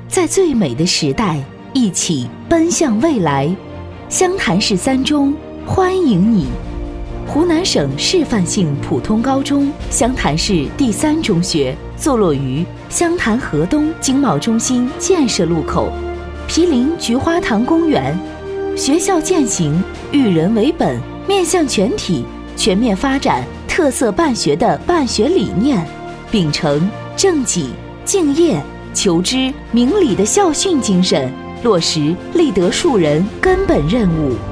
在最美的时代一起奔向未来。湘潭市三中欢迎你。湖南省示范性普通高中湘潭市第三中学坐落于湘潭河东经贸中心建设路口，毗邻菊花塘公园。学校践行育人为本、面向全体、全面发展特色办学的办学理念，秉承正己、敬业、求知、明理的校训精神，落实立德树人根本任务。